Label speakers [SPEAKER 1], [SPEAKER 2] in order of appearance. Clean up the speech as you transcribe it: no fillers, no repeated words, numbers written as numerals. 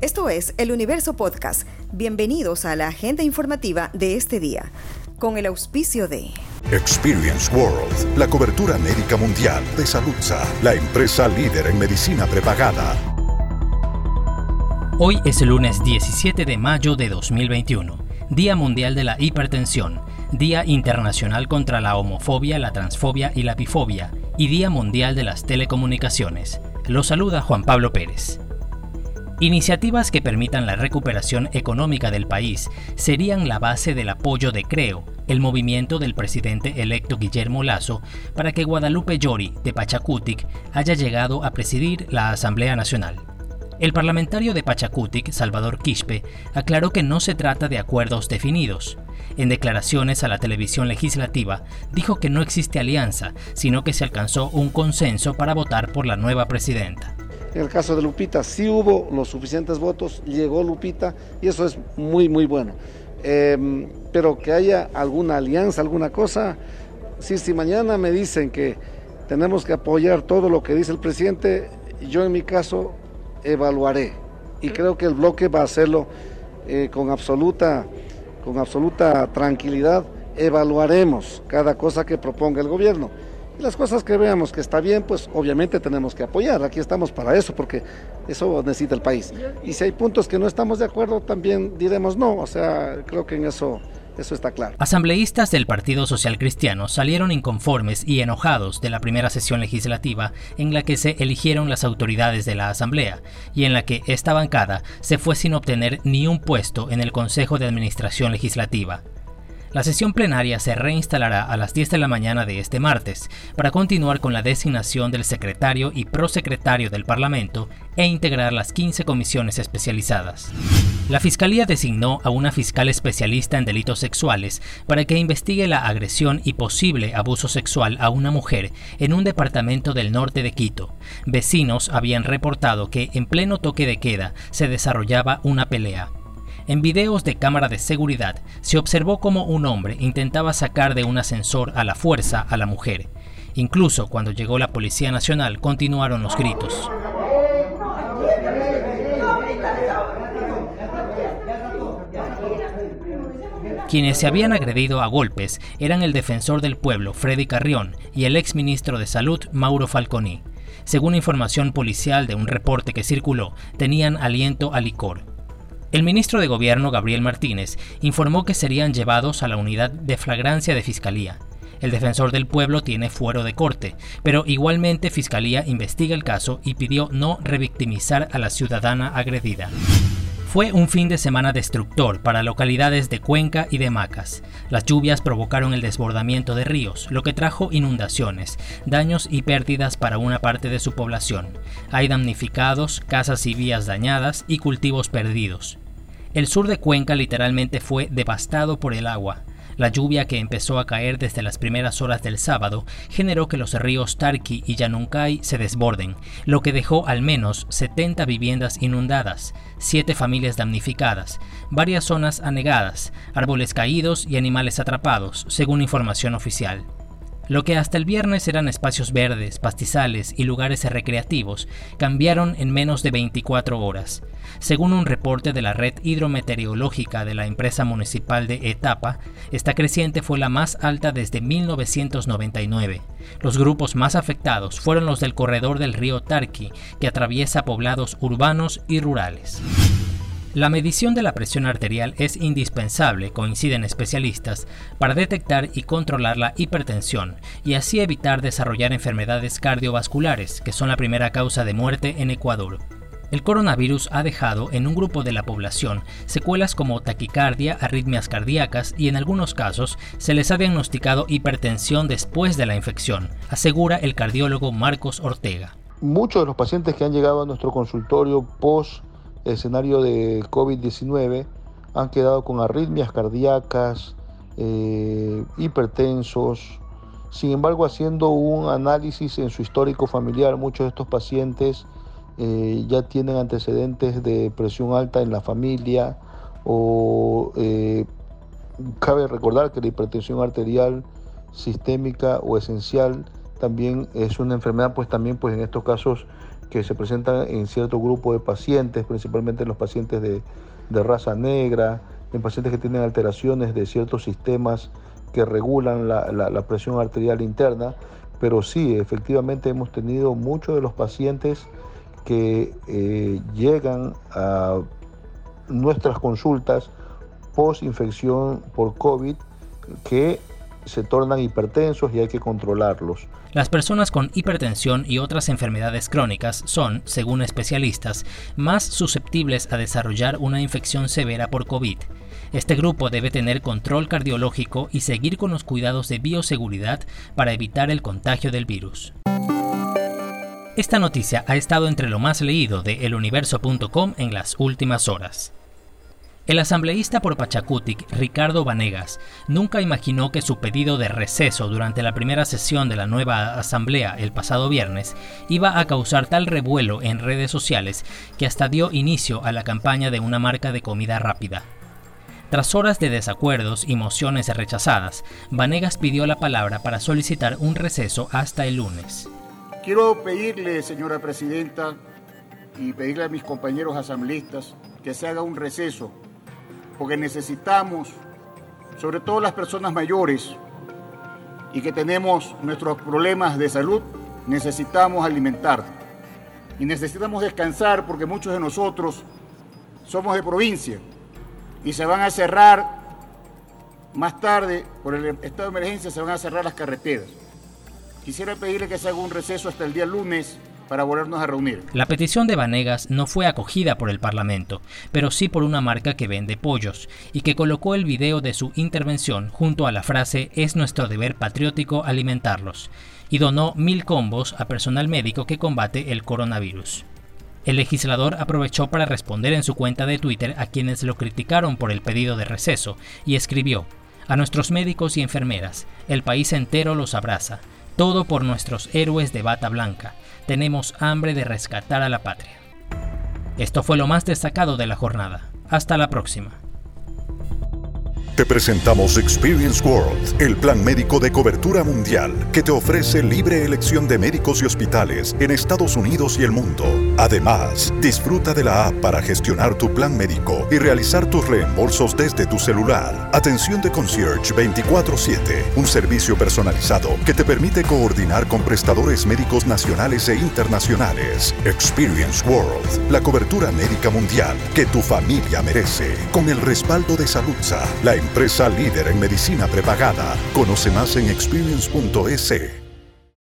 [SPEAKER 1] Esto es El Universo Podcast. Bienvenidos a la agenda informativa de este día, con el auspicio de
[SPEAKER 2] Experience World, la cobertura médica mundial de Saludza, la empresa líder en medicina prepagada.
[SPEAKER 3] Hoy es el lunes 17 de mayo de 2021, Día Mundial de la Hipertensión, Día Internacional contra la Homofobia, la Transfobia y la Bifobia y Día Mundial de las Telecomunicaciones. Los saluda Juan Pablo Pérez. Iniciativas que permitan la recuperación económica del país serían la base del apoyo de CREO, el movimiento del presidente electo Guillermo Lasso, para que Guadalupe Llori, de Pachacutic, haya llegado a presidir la Asamblea Nacional. El parlamentario de Pachacutic, Salvador Quispe, aclaró que no se trata de acuerdos definidos. En declaraciones a la televisión legislativa, dijo que no existe alianza, sino que se alcanzó un consenso para votar por la nueva presidenta.
[SPEAKER 4] En el caso de Lupita sí hubo los suficientes votos, llegó Lupita y eso es muy bueno. Pero que haya alguna alianza, alguna cosa, si mañana me dicen que tenemos que apoyar todo lo que dice el presidente, yo en mi caso evaluaré y creo que el bloque va a hacerlo con absoluta tranquilidad. Evaluaremos cada cosa que proponga el gobierno. Y las cosas que veamos que está bien, pues obviamente tenemos que apoyar. Aquí estamos para eso, porque eso necesita el país. Y si hay puntos que no estamos de acuerdo, también diremos no. O sea, creo que en eso está claro.
[SPEAKER 3] Asambleístas del Partido Social Cristiano salieron inconformes y enojados de la primera sesión legislativa en la que se eligieron las autoridades de la Asamblea y en la que esta bancada se fue sin obtener ni un puesto en el Consejo de Administración Legislativa. La sesión plenaria se reinstalará a las 10 de la mañana de este martes para continuar con la designación del secretario y prosecretario del Parlamento e integrar las 15 comisiones especializadas. La Fiscalía designó a una fiscal especialista en delitos sexuales para que investigue la agresión y posible abuso sexual a una mujer en un departamento del norte de Quito. Vecinos habían reportado que en pleno toque de queda se desarrollaba una pelea. En videos de cámara de seguridad se observó cómo un hombre intentaba sacar de un ascensor a la fuerza a la mujer. Incluso cuando llegó la Policía Nacional continuaron los gritos. Quienes se habían agredido a golpes eran el defensor del pueblo, Freddy Carrión, y el exministro de Salud, Mauro Falconi. Según información policial de un reporte que circuló, tenían aliento a licor. El ministro de Gobierno, Gabriel Martínez, informó que serían llevados a la unidad de flagrancia de Fiscalía. El defensor del pueblo tiene fuero de corte, pero igualmente Fiscalía investiga el caso y pidió no revictimizar a la ciudadana agredida. Fue un fin de semana destructor para localidades de Cuenca y de Macas. Las lluvias provocaron el desbordamiento de ríos, lo que trajo inundaciones, daños y pérdidas para una parte de su población. Hay damnificados, casas y vías dañadas y cultivos perdidos. El sur de Cuenca literalmente fue devastado por el agua. La lluvia que empezó a caer desde las primeras horas del sábado generó que los ríos Tarqui y Yanuncay se desborden, lo que dejó al menos 70 viviendas inundadas, 7 familias damnificadas, varias zonas anegadas, árboles caídos y animales atrapados, según información oficial. Lo que hasta el viernes eran espacios verdes, pastizales y lugares recreativos, cambiaron en menos de 24 horas. Según un reporte de la red hidrometeorológica de la empresa municipal de Etapa, esta creciente fue la más alta desde 1999. Los grupos más afectados fueron los del corredor del río Tarqui, que atraviesa poblados urbanos y rurales. La medición de la presión arterial es indispensable, coinciden especialistas, para detectar y controlar la hipertensión y así evitar desarrollar enfermedades cardiovasculares, que son la primera causa de muerte en Ecuador. El coronavirus ha dejado en un grupo de la población secuelas como taquicardia, arritmias cardíacas y en algunos casos se les ha diagnosticado hipertensión después de la infección, asegura el cardiólogo Marcos Ortega.
[SPEAKER 5] Muchos de los pacientes que han llegado a nuestro consultorio post escenario de COVID-19 han quedado con arritmias cardíacas, hipertensos. Sin embargo, haciendo un análisis en su histórico familiar, muchos de estos pacientes ya tienen antecedentes de presión alta en la familia o cabe recordar que la hipertensión arterial sistémica o esencial también es una enfermedad, pues también pues en estos casos que se presentan en cierto grupo de pacientes, principalmente en los pacientes de raza negra, en pacientes que tienen alteraciones de ciertos sistemas que regulan la presión arterial interna, pero sí, efectivamente hemos tenido muchos de los pacientes que llegan a nuestras consultas post-infección por COVID que se tornan hipertensos y hay que controlarlos.
[SPEAKER 3] Las personas con hipertensión y otras enfermedades crónicas son, según especialistas, más susceptibles a desarrollar una infección severa por COVID. Este grupo debe tener control cardiológico y seguir con los cuidados de bioseguridad para evitar el contagio del virus. Esta noticia ha estado entre lo más leído de eluniverso.com en las últimas horas. El asambleísta por Pachacutic, Ricardo Vanegas, nunca imaginó que su pedido de receso durante la primera sesión de la nueva asamblea el pasado viernes iba a causar tal revuelo en redes sociales que hasta dio inicio a la campaña de una marca de comida rápida. Tras horas de desacuerdos y mociones rechazadas, Vanegas pidió la palabra para solicitar un receso hasta el lunes.
[SPEAKER 6] Quiero pedirle, señora presidenta, y pedirle a mis compañeros asambleístas que se haga un receso, porque necesitamos, sobre todo las personas mayores y que tenemos nuestros problemas de salud, necesitamos alimentarnos y necesitamos descansar porque muchos de nosotros somos de provincia y se van a cerrar más tarde, por el estado de emergencia, se van a cerrar las carreteras. Quisiera pedirle que se haga un receso hasta el día lunes para volvernos a reunir.
[SPEAKER 3] La petición de Vanegas no fue acogida por el Parlamento, pero sí por una marca que vende pollos y que colocó el video de su intervención junto a la frase «Es nuestro deber patriótico alimentarlos» y donó 1000 combos a personal médico que combate el coronavirus. El legislador aprovechó para responder en su cuenta de Twitter a quienes lo criticaron por el pedido de receso y escribió: «A nuestros médicos y enfermeras, el país entero los abraza. Todo por nuestros héroes de bata blanca. Tenemos hambre de rescatar a la patria». Esto fue lo más destacado de la jornada. Hasta la próxima.
[SPEAKER 2] Te presentamos Experience World, el plan médico de cobertura mundial que te ofrece libre elección de médicos y hospitales en Estados Unidos y el mundo. Además, disfruta de la app para gestionar tu plan médico y realizar tus reembolsos desde tu celular. Atención de concierge 24/7, un servicio personalizado que te permite coordinar con prestadores médicos nacionales e internacionales. Experience World, la cobertura médica mundial que tu familia merece. Con el respaldo de Saludza, la empresa líder en medicina prepagada. Conoce más en experience.es.